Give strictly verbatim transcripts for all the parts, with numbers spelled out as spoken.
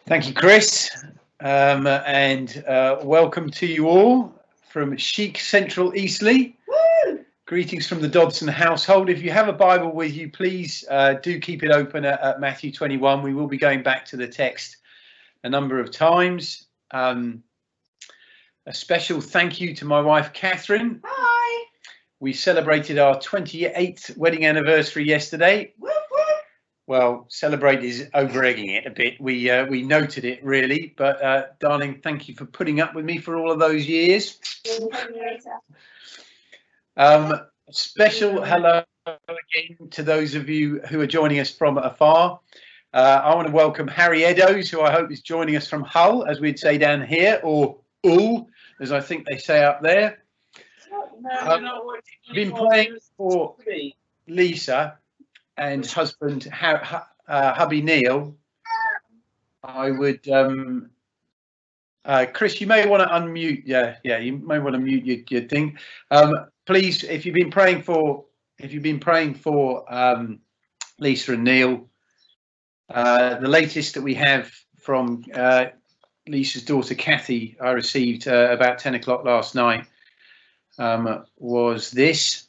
Thank you, Chris, um, and uh, welcome to you all from chic central Eastleigh. Woo! Greetings from the Dodson household. If you have a Bible with you, please uh, do keep it open at, at Matthew twenty-one. We will be going back to the text a number of times. Um, a special thank you to my wife, Catherine. Hi. We celebrated our twenty-eighth wedding anniversary yesterday. Woo, woo. Well, celebrate is over-egging it a bit. We uh, we noted it really, but uh, darling, thank you for putting up with me for all of those years. Um, special hello again to those of you who are joining us from afar. Uh, I want to welcome Harry Eddowes, who I hope is joining us from Hull, as we'd say down here, or Hull, as I think they say up there. Um, been playing for Lisa and husband uh, hubby Neil. I would um uh Chris, you may want to unmute. Yeah, yeah, you may want to mute your, your thing. Um please, if you've been praying for if you've been praying for um Lisa and Neil, uh the latest that we have from uh Lisa's daughter Kathy, I received uh, about ten o'clock last night, um was this.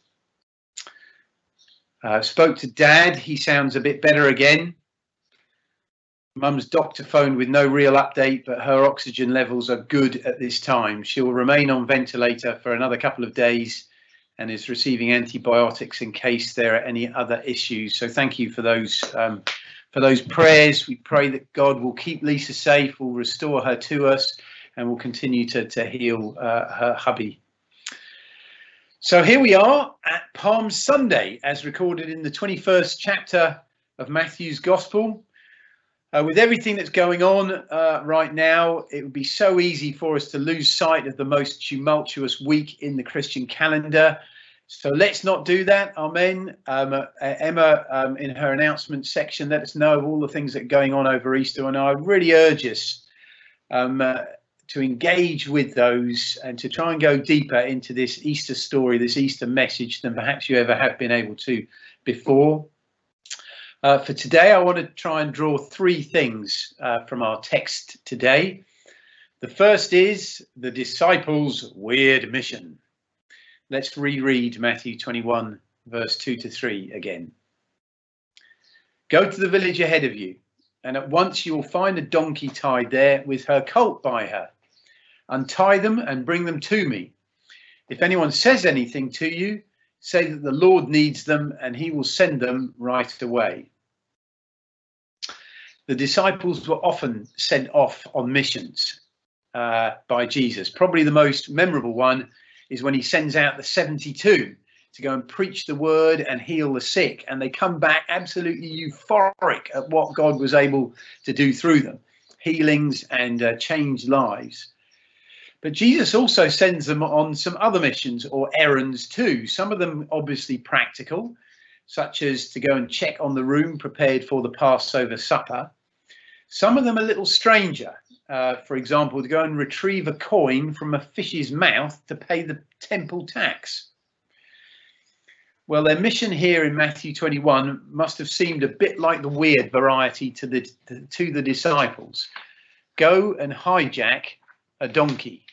Uh, spoke to Dad. He sounds a bit better again. Mum's doctor phoned with no real update, but her oxygen levels are good at this time. She'll remain on ventilator for another couple of days and is receiving antibiotics in case there are any other issues. So thank you for those um, for those prayers. We pray that God will keep Lisa safe, will restore her to us, and will continue to, to heal uh, her hubby. So here we are at Palm Sunday, as recorded in the twenty-first chapter of Matthew's Gospel. Uh, with everything that's going on uh, right now, it would be so easy for us to lose sight of the most tumultuous week in the Christian calendar. So let's not do that. Amen. Um, uh, Emma, um, in her announcement section, let us know of all the things that are going on over Easter. And I really urge us um, uh, to engage with those and to try and go deeper into this Easter story, this Easter message than perhaps you ever have been able to before. Uh, for today, I want to try and draw three things uh, from our text today. The first is the disciples' weird mission. Let's reread Matthew twenty-one, verse two to three again. Go to the village ahead of you, and at once you will find a donkey tied there with her colt by her. Untie them and bring them to me. If anyone says anything to you, say that the Lord needs them and he will send them right away. The disciples were often sent off on missions uh, by Jesus. Probably the most memorable one is when he sends out the seventy-two to go and preach the word and heal the sick. And they come back absolutely euphoric at what God was able to do through them, healings and uh, changed lives. But Jesus also sends them on some other missions or errands too. Some of them obviously practical, such as to go and check on the room prepared for the Passover supper. Some of them a little stranger. Uh, for example, to go and retrieve a coin from a fish's mouth to pay the temple tax. Well, their mission here in Matthew twenty-one must have seemed a bit like the weird variety to the to the disciples. Go and hijack a donkey.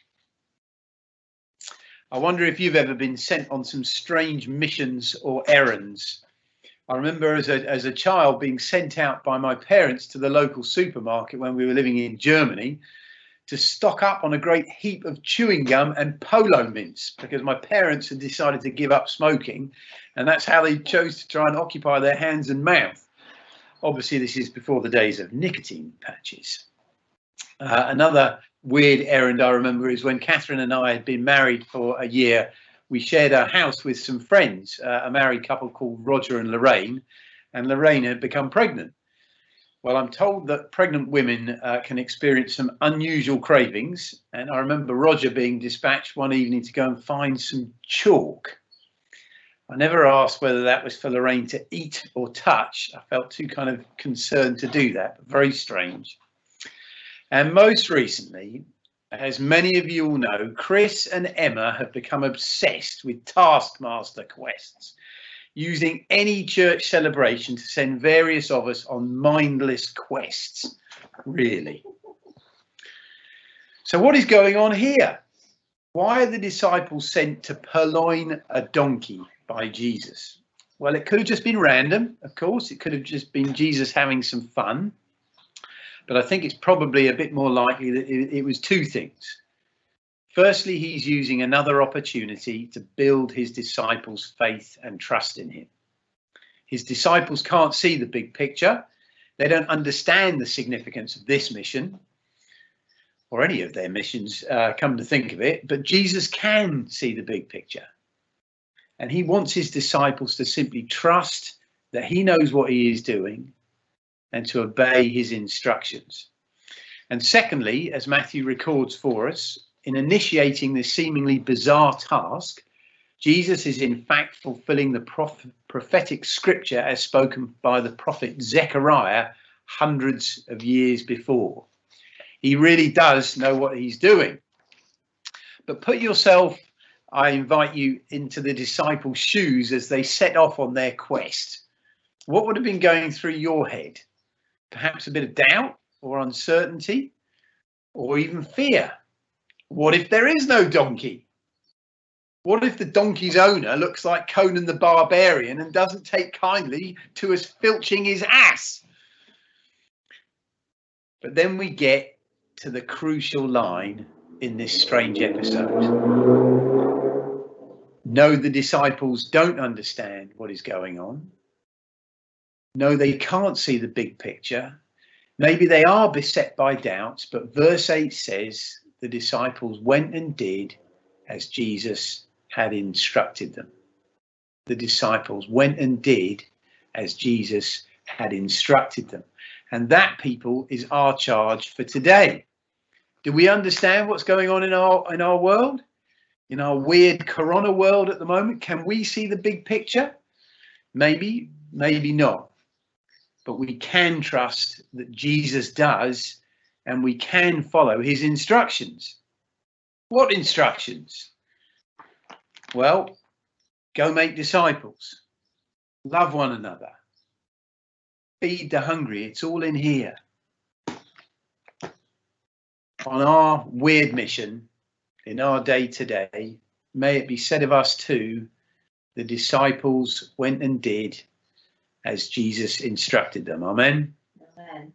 I wonder if you've ever been sent on some strange missions or errands. I remember as a, as a child being sent out by my parents to the local supermarket when we were living in Germany to stock up on a great heap of chewing gum and polo mints because my parents had decided to give up smoking, and that's how they chose to try and occupy their hands and mouth. Obviously, this is before the days of nicotine patches. Uh, another weird errand I remember is when Catherine and I had been married for a year. We shared our house with some friends, uh, a married couple called Roger and Lorraine, and Lorraine had become pregnant. Well, I'm told that pregnant women uh, can experience some unusual cravings, and I remember Roger being dispatched one evening to go and find some chalk. I never asked whether that was for Lorraine to eat or touch. I felt too kind of concerned to do that, but very strange. And most recently, as many of you all know, Chris and Emma have become obsessed with Taskmaster quests, using any church celebration to send various of us on mindless quests. Really. So what is going on here? Why are the disciples sent to purloin a donkey by Jesus? Well, it could have just been random, of course. It could have just been Jesus having some fun. But I think it's probably a bit more likely that it, it was two things. Firstly, he's using another opportunity to build his disciples' faith and trust in him. His disciples can't see the big picture. They don't understand the significance of this mission or any of their missions, uh, come to think of it. But Jesus can see the big picture. And he wants his disciples to simply trust that he knows what he is doing and to obey his instructions. And secondly, as Matthew records for us, in initiating this seemingly bizarre task, Jesus is in fact fulfilling the prof- prophetic scripture as spoken by the prophet Zechariah hundreds of years before. He really does know what he's doing. But put yourself, I invite you, into the disciples' shoes as they set off on their quest. What would have been going through your head? Perhaps a bit of doubt or uncertainty or even fear. What if there is no donkey? What if the donkey's owner looks like Conan the Barbarian and doesn't take kindly to us filching his ass? But then we get to the crucial line in this strange episode. No, the disciples don't understand what is going on. No, they can't see the big picture. Maybe they are beset by doubts, but verse eight says the disciples went and did as Jesus had instructed them. The disciples went and did as Jesus had instructed them. And that, people, is our charge for today. Do we understand what's going on in our in our world? In our weird corona world at the moment? Can we see the big picture? Maybe, maybe not. But we can trust that Jesus does, and we can follow his instructions. What instructions? Well, go make disciples. Love one another. Feed the hungry. It's all in here. On our weird mission, in our day today, may it be said of us too, the disciples went and did as Jesus instructed them. Amen. Amen.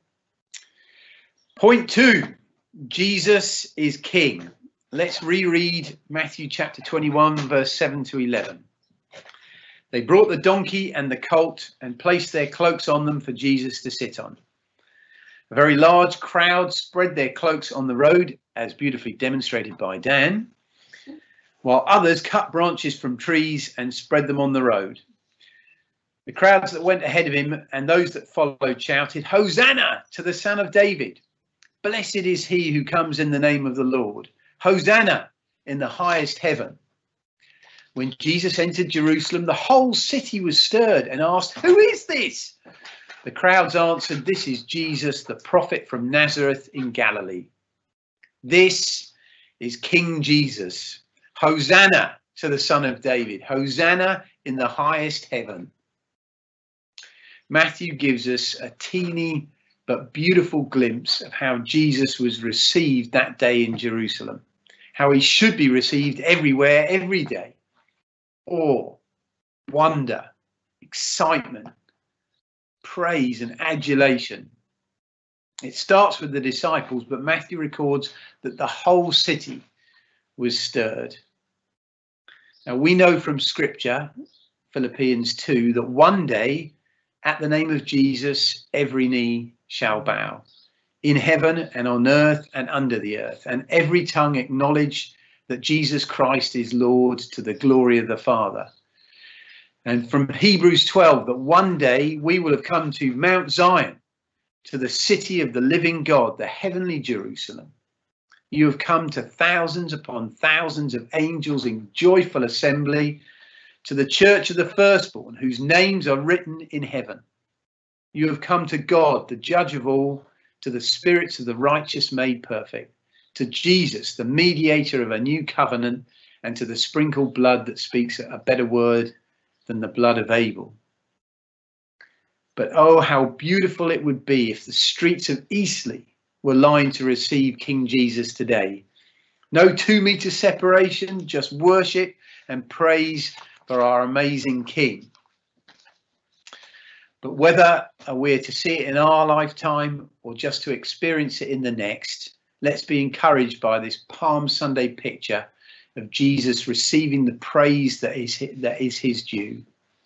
Point two, Jesus is king. Let's reread Matthew chapter twenty-one, verse seven to eleven. They brought the donkey and the colt and placed their cloaks on them for Jesus to sit on. A very large crowd spread their cloaks on the road, as beautifully demonstrated by Dan, while others cut branches from trees and spread them on the road. The crowds that went ahead of him and those that followed shouted, "Hosanna to the Son of David! Blessed is he who comes in the name of the Lord! Hosanna in the highest heaven!" When Jesus entered Jerusalem, the whole city was stirred and asked, "Who is this?" The crowds answered, "This is Jesus, the prophet from Nazareth in Galilee." This is King Jesus. Hosanna to the Son of David. Hosanna in the highest heaven. Matthew gives us a teeny but beautiful glimpse of how Jesus was received that day in Jerusalem, how he should be received everywhere, every day. Awe, wonder, excitement, praise and adulation. It starts with the disciples, but Matthew records that the whole city was stirred. Now we know from scripture, Philippians two, that one day at the name of Jesus, every knee shall bow, in heaven and on earth and under the earth, and every tongue acknowledge that Jesus Christ is Lord, to the glory of the Father. And from Hebrews twelve, that one day we will have come to Mount Zion, to the city of the living God, the heavenly Jerusalem. You have come to thousands upon thousands of angels in joyful assembly, to the church of the firstborn, whose names are written in heaven. You have come to God, the judge of all, to the spirits of the righteous made perfect, to Jesus, the mediator of a new covenant, and to the sprinkled blood that speaks a better word than the blood of Abel. But oh, how beautiful it would be if the streets of Eastleigh were lined to receive King Jesus today. No two meter separation, just worship and praise for our amazing King. But whether we're to see it in our lifetime or just to experience it in the next, let's be encouraged by this Palm Sunday picture of Jesus receiving the praise that is, that is his due.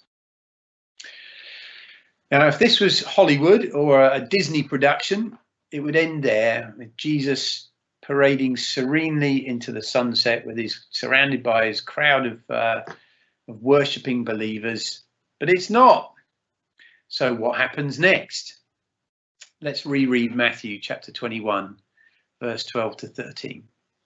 Now, if this was Hollywood or a Disney production, it would end there with Jesus parading serenely into the sunset with his surrounded by his crowd of, uh, of worshipping believers. But it's not. So what happens next? Let's reread Matthew chapter twenty-one, verse twelve to thirteen.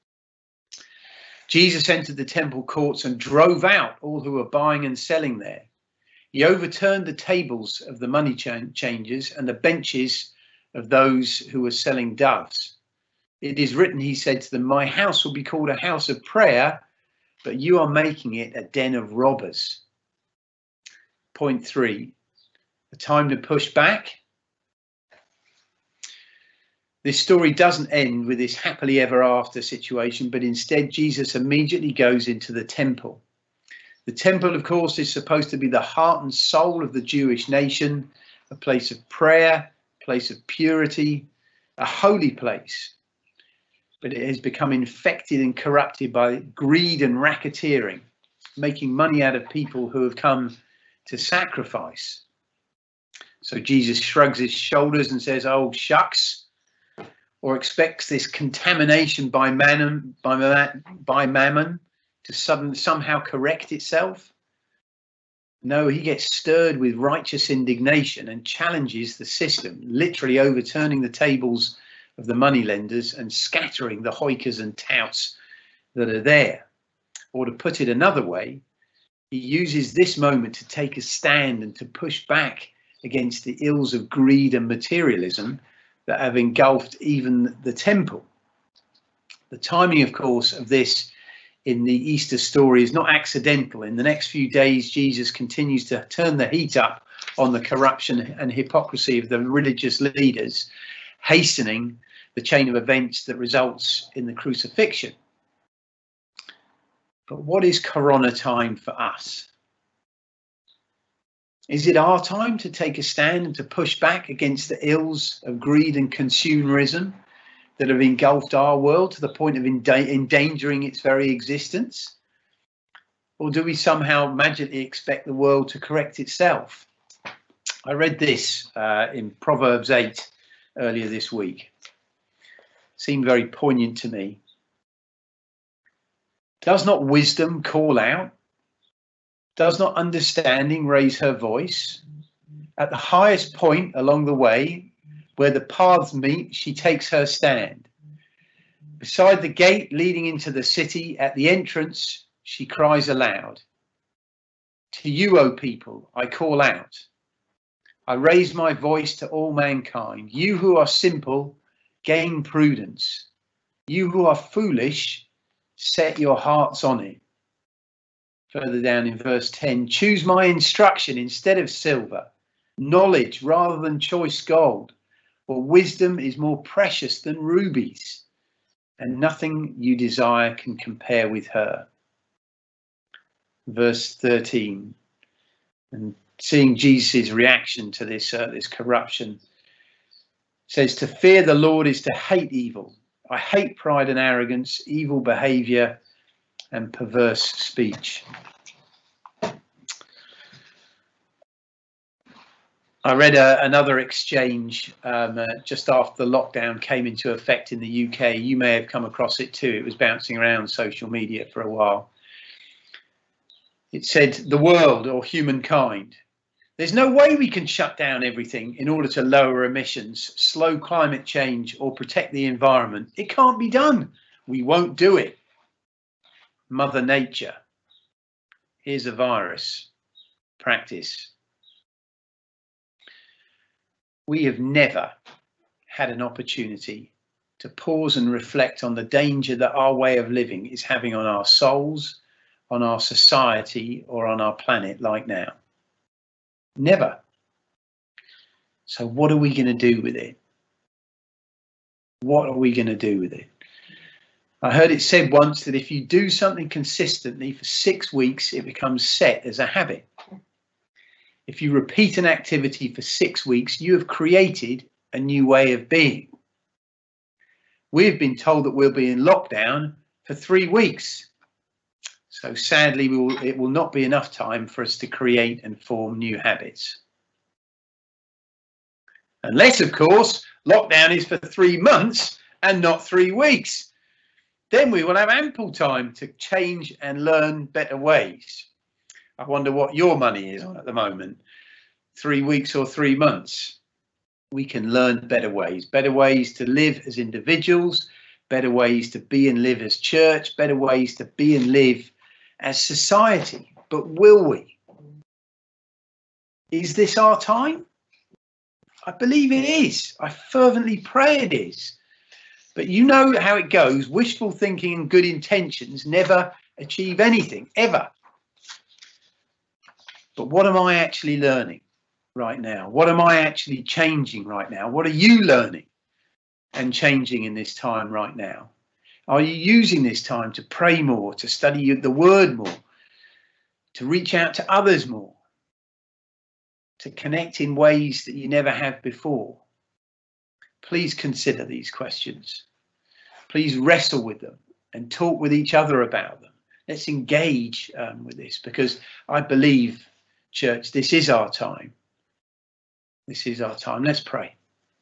Jesus entered the temple courts and drove out all who were buying and selling there. He overturned the tables of the money changers and the benches of those who were selling doves. It is written, he said to them, my house will be called a house of prayer, but you are making it a den of robbers. Point three, a time to push back. This story doesn't end with this happily ever after situation, but instead Jesus immediately goes into the temple. The temple, of course, is supposed to be the heart and soul of the Jewish nation, a place of prayer, a place of purity, a holy place. But it has become infected and corrupted by greed and racketeering, making money out of people who have come to sacrifice. So Jesus shrugs his shoulders and says, oh, shucks, or expects this contamination by mammon, by, by mammon to sudden, somehow correct itself. No, he gets stirred with righteous indignation and challenges the system, literally overturning the tables of the moneylenders and scattering the hoikers and touts that are there. Or to put it another way, he uses this moment to take a stand and to push back against the ills of greed and materialism that have engulfed even the temple. The timing, of course, of this in the Easter story is not accidental. In the next few days, Jesus continues to turn the heat up on the corruption and hypocrisy of the religious leaders, hastening the chain of events that results in the crucifixion. But what is Corona time for us? Is it our time to take a stand and to push back against the ills of greed and consumerism that have engulfed our world to the point of endangering its very existence? Or do we somehow magically expect the world to correct itself? I read this uh, in Proverbs eight earlier this week. Seemed very poignant to me. Does not wisdom call out? Does not understanding raise her voice? At the highest point along the way, where the paths meet, she takes her stand. Beside the gate leading into the city, at the entrance, she cries aloud. To you, O people, I call out. I raise my voice to all mankind. You who are simple, gain prudence. You who are foolish, set your hearts on it. Further down in verse ten, choose my instruction instead of silver, knowledge rather than choice gold, for wisdom is more precious than rubies, and nothing you desire can compare with her. Verse thirteen, and seeing Jesus' reaction to this, uh, this corruption, says, to fear the Lord is to hate evil. I hate pride and arrogance, evil behavior, and perverse speech. I read uh, another exchange um, uh, just after the lockdown came into effect in the U K. You may have come across it too. It was bouncing around social media for a while. It said, the world or humankind, there's no way we can shut down everything in order to lower emissions, slow climate change, or protect the environment. It can't be done. We won't do it. Mother Nature. Here's a virus. Practice. We have never had an opportunity to pause and reflect on the danger that our way of living is having on our souls, on our society, or on our planet like now. Never. So what are we going to do with it? What are we going to do with it? I heard it said once that if you do something consistently for six weeks, it becomes set as a habit. If you repeat an activity for six weeks, you have created a new way of being. We've been told that we'll be in lockdown for three weeks. So sadly, we will, it will not be enough time for us to create and form new habits. Unless, of course, lockdown is for three months and not three weeks. Then we will have ample time to change and learn better ways. I wonder what your money is on at the moment. Three weeks or three months. We can learn better ways, better ways to live as individuals, better ways to be and live as church, better ways to be and live as society. But will we? Is this our time? I believe it is. I fervently pray it is. But you know how it goes. Wishful thinking and good intentions never achieve anything, ever. But what am I actually learning right now? What am I actually changing right now? What are you learning and changing in this time right now? Are you using this time to pray more, to study the word more, to reach out to others more, to connect in ways that you never have before? Please consider these questions. Please wrestle with them and talk with each other about them. Let's engage um, with this, because I believe, church, this is our time. This is our time. Let's pray.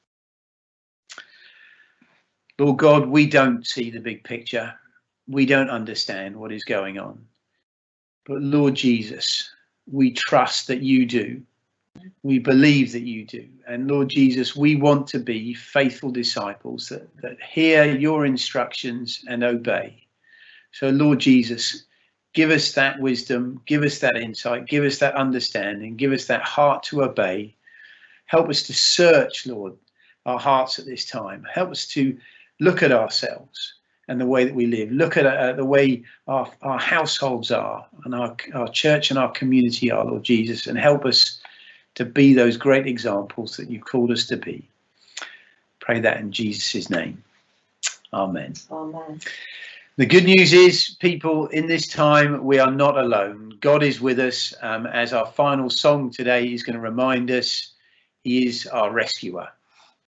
Lord God, we don't see the big picture. We don't understand what is going on. But Lord Jesus, we trust that you do. We believe that you do. And Lord Jesus, we want to be faithful disciples that, that hear your instructions and obey. So Lord Jesus, give us that wisdom, give us that insight, give us that understanding, give us that heart to obey. Help us to search, Lord, our hearts at this time. Help us to look at ourselves and the way that we live. Look at uh, the way our, our households are and our, our church and our community are, Lord Jesus, and help us to be those great examples that you've called us to be. Pray that in Jesus' name. Amen. Amen. The good news is, people, in this time, we are not alone. God is with us. Um, as our final song today is going to remind us, he is our rescuer.